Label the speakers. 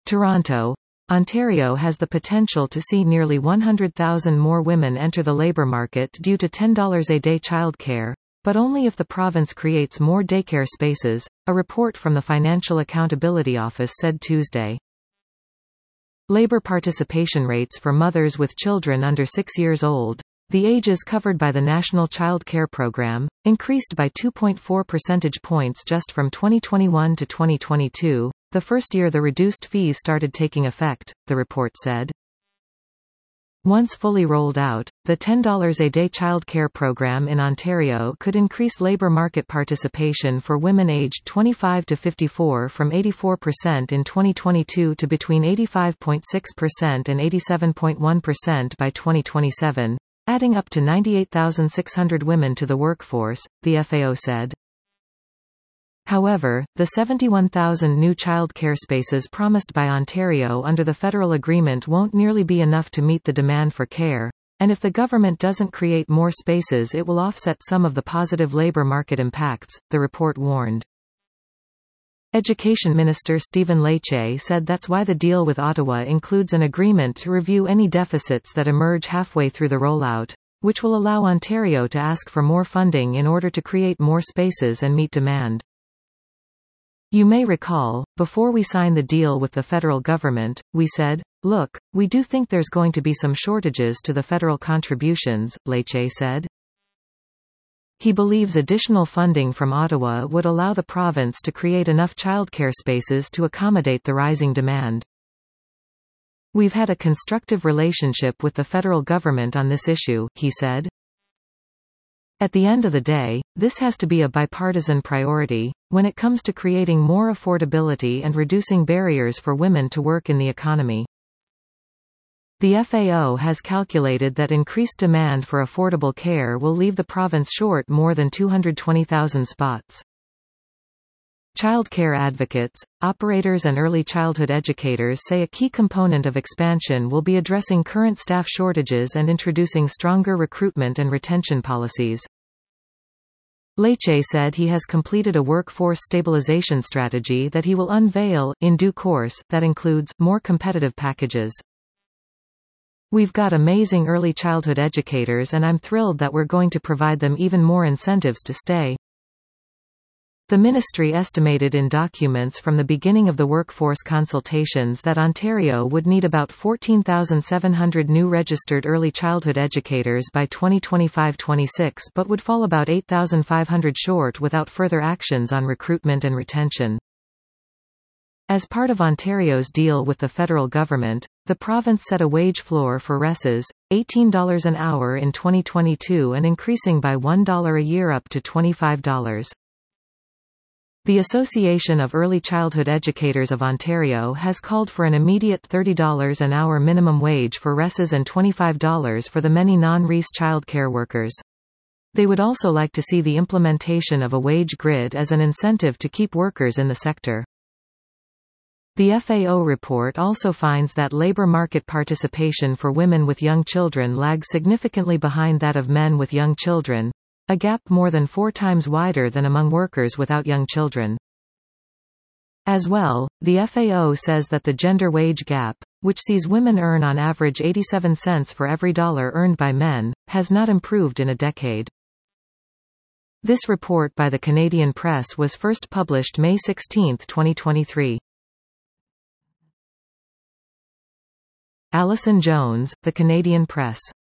Speaker 1: Toronto, Ontario has the potential to see nearly 100,000 more women enter the labour market due to $10 a day childcare, but only if the province creates more daycare spaces, a report from the Financial Accountability Office said Tuesday. Labour participation rates for mothers with children under 6 years old, the ages covered by the National Child Care Program, increased by 2.4 percentage points just from 2021 to 2022, the first year the reduced fees started taking effect, the report said. Once fully rolled out, the $10 a day child care program in Ontario could increase labour market participation for women aged 25 to 54 from 84% in 2022 to between 85.6% and 87.1% by 2027, adding up to 98,600 women to the workforce, the FAO said. However, the 71,000 new childcare spaces promised by Ontario under the federal agreement won't nearly be enough to meet the demand for care, and if the government doesn't create more spaces it will offset some of the positive labour market impacts, the report warned. Education Minister Stephen Lecce said that's why the deal with Ottawa includes an agreement to review any deficits that emerge halfway through the rollout, which will allow Ontario to ask for more funding in order to create more spaces and meet demand. You may recall, before we signed the deal with the federal government, we said, look, we do think there's going to be some shortages to the federal contributions, Lecce said. He believes additional funding from Ottawa would allow the province to create enough childcare spaces to accommodate the rising demand. We've had a constructive relationship with the federal government on this issue, he said. At the end of the day, this has to be a bipartisan priority, when it comes to creating more affordability and reducing barriers for women to work in the economy. The FAO has calculated that increased demand for affordable care will leave the province short more than 220,000 spots. Childcare advocates, operators and early childhood educators say a key component of expansion will be addressing current staff shortages and introducing stronger recruitment and retention policies. Lecce said he has completed a workforce stabilization strategy that he will unveil, in due course, that includes more competitive packages. We've got amazing early childhood educators and I'm thrilled that we're going to provide them even more incentives to stay. The ministry estimated in documents from the beginning of the workforce consultations that Ontario would need about 14,700 new registered early childhood educators by 2025-26 but would fall about 8,500 short without further actions on recruitment and retention. As part of Ontario's deal with the federal government, the province set a wage floor for RESs, $18 an hour in 2022 and increasing by $1 a year up to $25. The Association of Early Childhood Educators of Ontario has called for an immediate $30 an hour minimum wage for RESs and $25 for the many non-RES childcare workers. They would also like to see the implementation of a wage grid as an incentive to keep workers in the sector. The FAO report also finds that labor market participation for women with young children lags significantly behind that of men with young children, a gap more than 4 times wider than among workers without young children. As well, the FAO says that the gender wage gap, which sees women earn on average 87 cents for every dollar earned by men, has not improved in a decade. This report by the Canadian Press was first published May 16, 2023. Alison Jones, The Canadian Press.